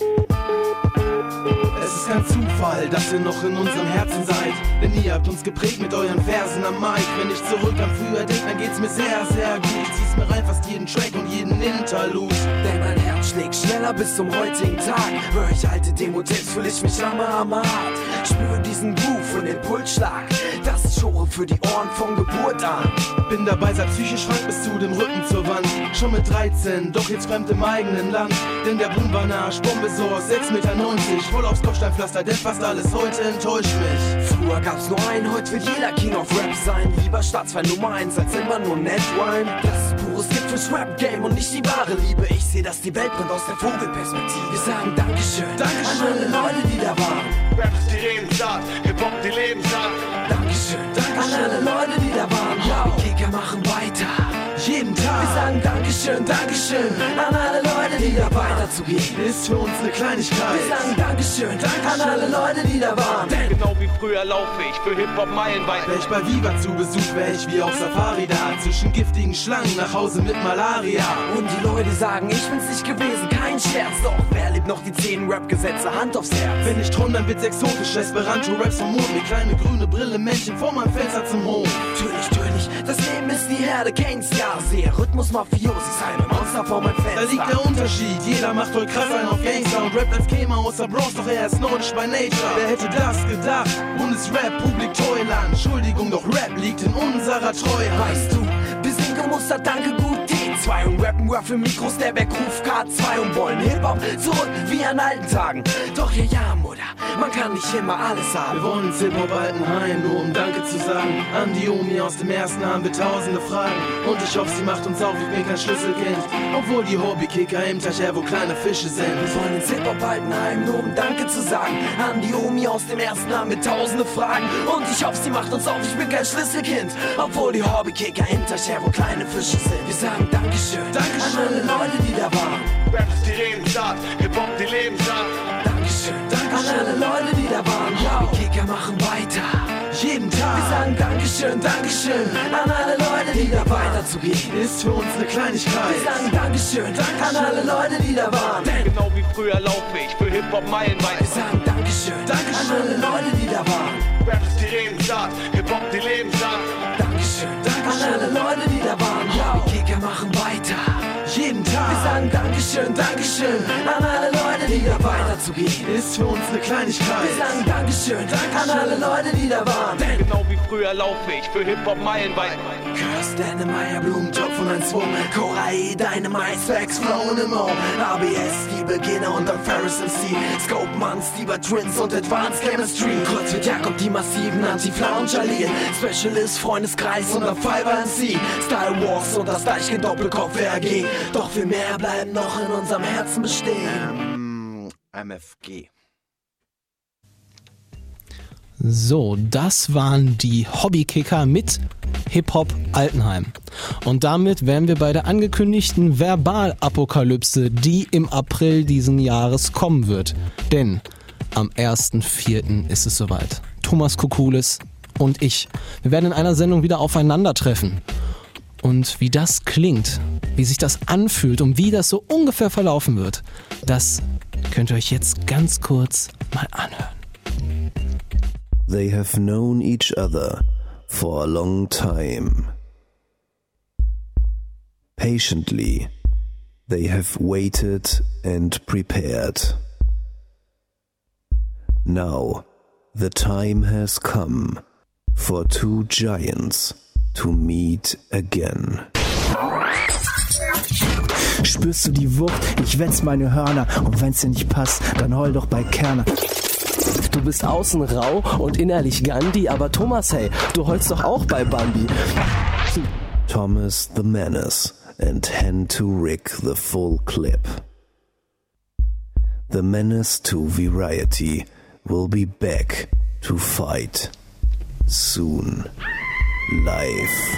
Es ist kein Zufall, dass ihr noch in unserem Herzen seid. Denn ihr habt uns geprägt mit euren Versen am Mic. Wenn ich zurück an früher denk, dann geht's mir sehr, sehr gut. Zieh's mir rein fast jeden Track und jeden Interlude. Denn mein Herz schlägt schneller bis zum heutigen Tag. Hör ich alte Demo-Tapes, fühl ich mich hammer hart. Spür diesen Groove und den Pulsschlag. Das ist Schore für die Ohren von Geburt an. Bin dabei seit psychisch krank bis zu dem Rücken zur Wand. Schon mit 13, doch jetzt fremd im eigenen Land. Denn der Boom war Arsch, Bombe so aus 6,90 Meter. Voll aufs Kopfsteinpflaster, denn fast alles heute enttäuscht mich. Früher gab's nur einen, heute will jeder King of Rap sein. Lieber Staatsfeind Nummer 1 als immer nur Netrhyme. Das ist pures Gift fürs Rap-Game und nicht die wahre Liebe. Ich seh, dass die Welt brennt aus der Vogelperspektive. Wir sagen Dankeschön, Dankeschön an alle Leute, die da waren. Rap ist die Lebensart, Hip-Hop die Lebensart. Dankeschön, Dankeschön an alle Leute, die da waren. Hobbykicker machen weiter, jeden Tag. Wir sagen Dankeschön, Dankeschön an alle Leute, die da weiterzugehen. Ist für uns eine Kleinigkeit. Wir sagen Dankeschön, Dankeschön an alle Leute, die da waren. Denn genau wie früher laufe ich für Hip-Hop meilenweit. Wär ich bei Viva zu Besuch, wär ich wie auf Safari da. Zwischen giftigen Schlangen nach Hause mit Malaria. Und die Leute sagen, ich bin's nicht gewesen, kein Scherz. Doch wer lebt noch die 10 Rap-Gesetze, Hand aufs Herz. Wenn ich drum, dann wird's exotisch, Esperanto-Raps vom Mond. Mit kleine grüne Brille, Männchen vor meinem Fenster zum Hof. Natürlich, das Leben ist die Herde, Keynes, ja, sehr Rhythmus, Mafiosi, seine Monster vor meinem Fenster. Da liegt der Unterschied, jeder macht heute krass einen auf Gangster und rappt als käme aus der Bronx, doch er ist nordisch by nature. Wer hätte das gedacht? Bundesrepublik Treuland, Entschuldigung, doch Rap liegt in unserer Treue. Weißt du, wir sind gemustert, danke gut T2 und rappen Ruffle Mikros, der Bergruf K2 und wollen Hip-Hop zurück wie an alten Tagen. Doch ja, Mutter, man kann nicht immer alles haben. Wir wollen ins Hip-Hop Altenheim, nur um Danke zu sagen. An die Omi aus dem ersten haben wir tausende Fragen. Und ich hoffe, sie macht uns auf, ich bin kein Schlüsselkind. Obwohl die Hobbykicker im Teich wo kleine Fische sind. Wir wollen ins Hip-Hop Altenheim, nur um Danke zu sagen. An die Omi aus dem ersten haben wir tausende Fragen. Und ich hoffe, sie macht uns auf, ich bin kein Schlüsselkind. Obwohl die Hobbykicker im Teich wo kleine Fische sind. Wir sagen Dankeschön, Dankeschön an alle Leute, die da waren. Rap ist die Lebensart, Hip-Hop die Lebensart. Dankeschön, Dankeschön an alle Leute, die da waren. Hobbykicker machen weiter, jeden Tag. Wir sagen Dankeschön, Dankeschön an alle Leute, die da weiterzugehen. Ist für uns eine Kleinigkeit. Wir sagen Dankeschön, Dankeschön an alle Leute, die da waren. Denn genau wie früher laufe ich für Hip-Hop meilenweit. Wir sagen Dankeschön, Dankeschön an alle Leute, die da waren. Rap ist die Lebensart, Hip-Hop die Lebensart. Dankeschön, Dankeschön an alle Leute, die da waren. Hobbykicker machen weiter, jeden Tag. Wir sagen Dankeschön, Dankeschön an alle Leute, die da weiterzugehen. Ist für uns eine Kleinigkeit. Wir sagen Dankeschön, Dankeschön an alle Leute, die da waren. Denn genau wie früher laufe ich für Hip-Hop meilenweit. Curse, Dannemeier, Blumentopf und ein Swung. Korai, Dynamite, Specs, Flown im Mo. ABS, die Beginner und dann Ferris MC. Scope, Manns, Stieber, Twins und Advanced Chemistry. Kurz wird Jakob, die massiven Anti-Flauen Jalil. Specialist, Freundeskreis und dann Fiverr MC. Style Wars und das Deichkind Doppelkopf RG. Doch viel mehr bleiben noch in unserem Herzen bestehen. MFG. So, das waren die Hobbykicker mit Hip-Hop Altenheim. Und damit wären wir bei der angekündigten Verbalapokalypse, die im April diesen Jahres kommen wird. Denn am 1.4. ist es soweit. Thomas Kokulis und ich, wir werden in einer Sendung wieder aufeinandertreffen. Und wie das klingt, wie sich das anfühlt und wie das so ungefähr verlaufen wird, das könnt ihr euch jetzt ganz kurz mal anhören. They have known each other for a long time. Patiently, they have waited and prepared. Now, the time has come for two giants to meet again. Spürst du die Wucht? Ich wetz meine Hörner und wenn's dir nicht passt, dann heul doch bei Kerner. Du bist außen rau und innerlich Gandhi, aber Thomas, hey, du heulst doch auch bei Bambi. Thomas the Menace and Hen to Rick the full clip. The Menace to Variety will be back to fight soon. Live.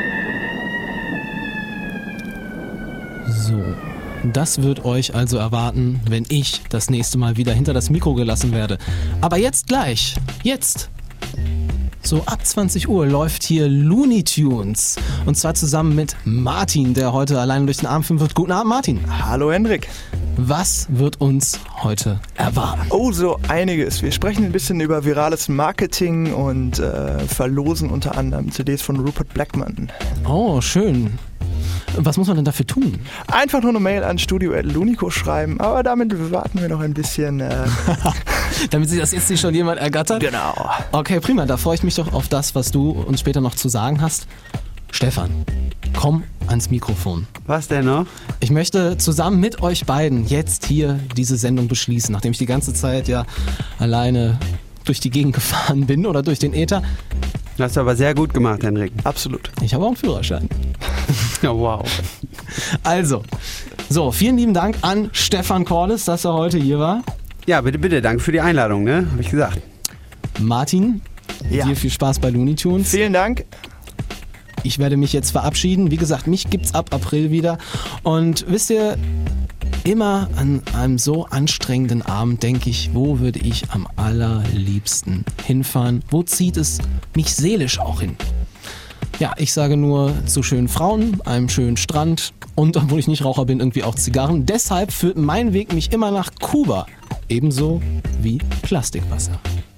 So, das wird euch also erwarten, wenn ich das nächste Mal wieder hinter das Mikro gelassen werde. Aber jetzt gleich, jetzt, so ab 20 Uhr läuft hier Looney Tunes. Und zwar zusammen mit Martin, der heute alleine durch den Abend filmen wird. Guten Abend, Martin. Hallo, Hendrik. Was wird uns heute erwarten? Oh, so einiges. Wir sprechen ein bisschen über virales Marketing und verlosen unter anderem CDs von Rupert Blackman. Oh, schön. Was muss man denn dafür tun? Einfach nur eine Mail an studio@lunico schreiben, aber damit warten wir noch ein bisschen. Damit sich das jetzt nicht schon jemand ergattert? Genau. Okay, prima. Da freue ich mich doch auf das, was du uns später noch zu sagen hast. Stefan, komm ans Mikrofon. Was denn noch? Ich möchte zusammen mit euch beiden jetzt hier diese Sendung beschließen, nachdem ich die ganze Zeit ja alleine durch die Gegend gefahren bin oder durch den Äther. Das hast du aber sehr gut gemacht, Henrik. Absolut. Ich habe auch einen Führerschein. Ja, wow. Also, so, vielen lieben Dank an Stefan Cordes, dass er heute hier war. Ja, bitte, danke für die Einladung, ne? Hab ich gesagt. Martin, ja. Dir viel Spaß bei Looney Tunes. Vielen Dank. Ich werde mich jetzt verabschieden. Wie gesagt, mich gibt's ab April wieder. Und wisst ihr, immer an einem so anstrengenden Abend denke ich, wo würde ich am allerliebsten hinfahren? Wo zieht es mich seelisch auch hin? Ja, ich sage nur zu schönen Frauen, einem schönen Strand und, obwohl ich nicht Raucher bin, irgendwie auch Zigarren. Deshalb führt mein Weg mich immer nach Kuba. Ebenso wie Plastikwasser.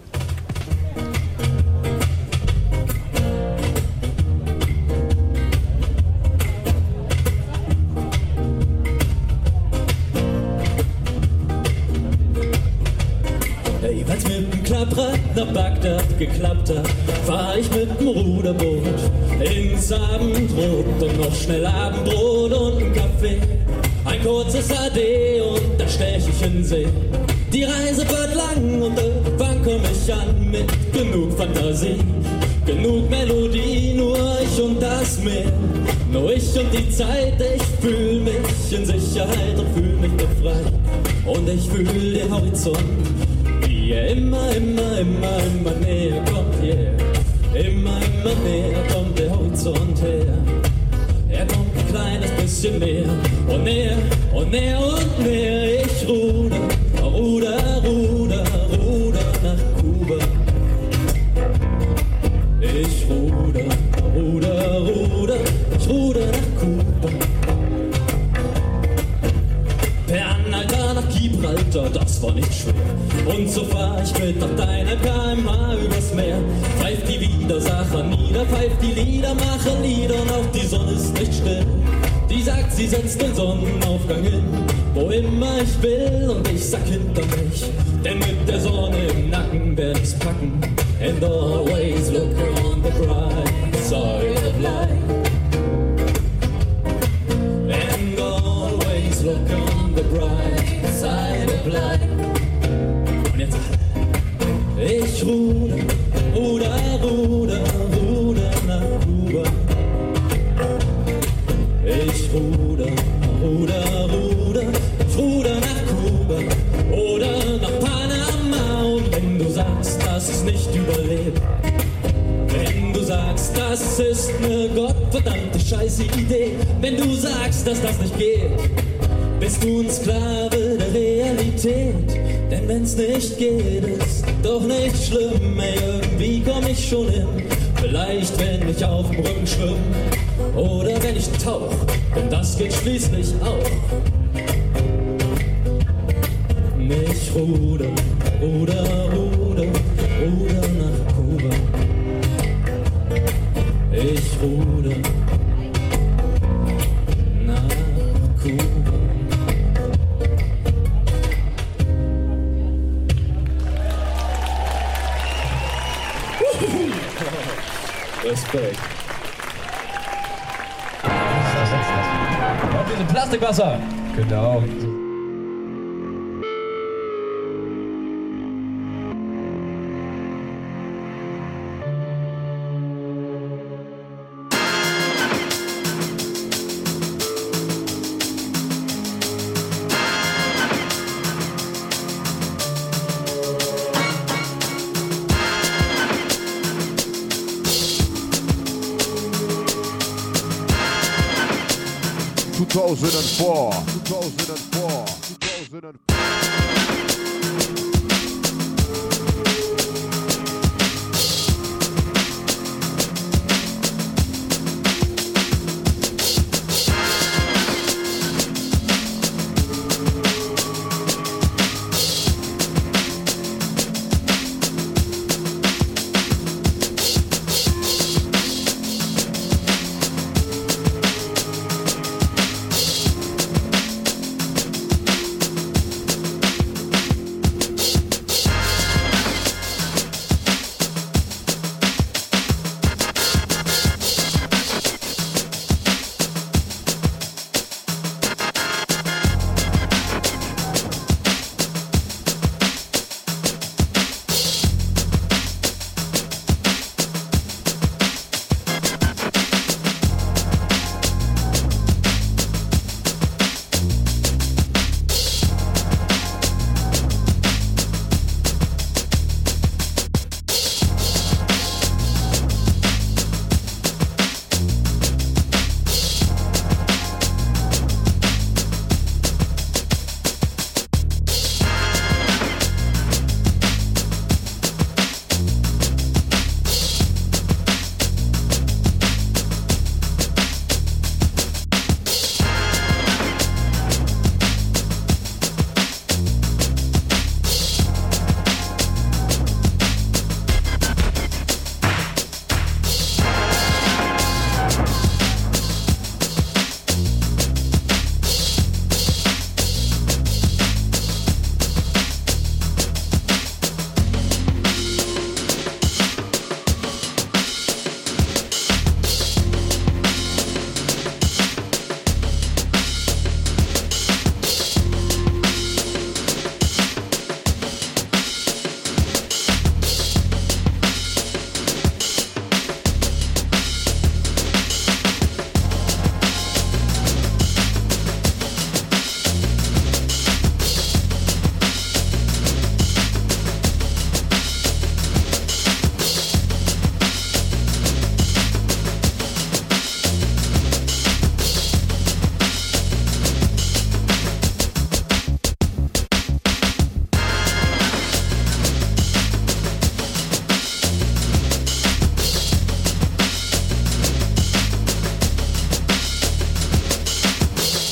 Wenn's mit dem Klapprad nach Bagdad geklappt hat, fahr ich mit dem Ruderboot ins Abendrot und noch schnell Abendbrot und ein Kaffee. Ein kurzes Ade und dann stech ich in See. Die Reise wird lang und irgendwann komm ich an mit genug Fantasie, genug Melodie, nur ich und das Meer. Nur ich und die Zeit, ich fühl mich in Sicherheit und fühl mich befreit. Und ich fühl den Horizont, wie er immer näher kommt, yeah. Immer näher kommt der Horizont her. Er kommt ein kleines bisschen näher und näher und näher und näher. Ich ruder nach Kuba. Ich ruder nach Kuba. Per Anhalter nach Gibraltar, das war nicht schwer. Und so fahr ich mit auf deiner kmh übers Meer. Pfeift die Widersacher nieder, pfeift die Liedermacher Lieder und auch die Sonne ist nicht still. Die sagt, sie setzt den Sonnenaufgang hin, wo immer ich will und ich sag hinter mich. Denn mit der Sonne im Nacken werd ich's packen. And always look on the bright side of life. And always look on the bright side of life. Und jetzt ich ruder nach Kuba. Ich ruder nach Kuba oder nach Panama. Und wenn du sagst, dass es nicht überlebt, wenn du sagst, das ist eine gottverdammte scheiße Idee, wenn du sagst, dass das nicht geht, bist du ein Sklave der Realität. Denn wenn's nicht geht, ist doch nicht schlimm, ey, irgendwie komm ich schon hin. Vielleicht, wenn ich auf dem Rücken schwimm oder wenn ich tauch, denn das geht schließlich auch. Ich ruder, ruder, ruder, ruder nach Kuba. Ich ruder nach Kuba. Respekt. Und wir sind Plastikwasser. Genau. 2004.